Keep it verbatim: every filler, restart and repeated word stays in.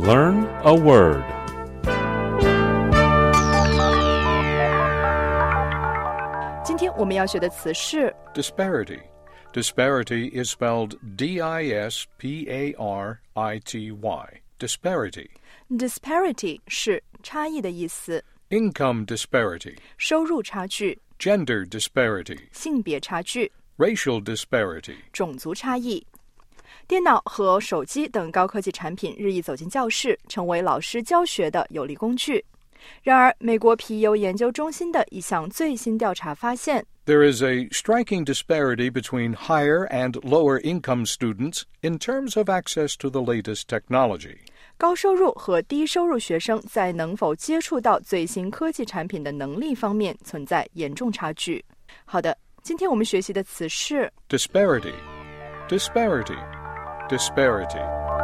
Learn a word. 我们要学的词是 disparity. Disparity is spelled D I S P A R I T Y. Disparity. Disparity 是差异的意思。 Income disparity. 收入差距。 Gender disparity. 性别差距。 Racial disparity. 种族差异。电脑和手机等高科技产品日益走进教室，成为老师教学的有力工具。然而，美国皮尤研究中心的一项最新调查发现 There is a striking disparity between higher and lower income students in terms of access to the latest technology. 高收入和低收入学生在能否接触到最新科技产品的能力方面存在严重差距。好的，今天我们学习的词是 disparity, disparity, disparity.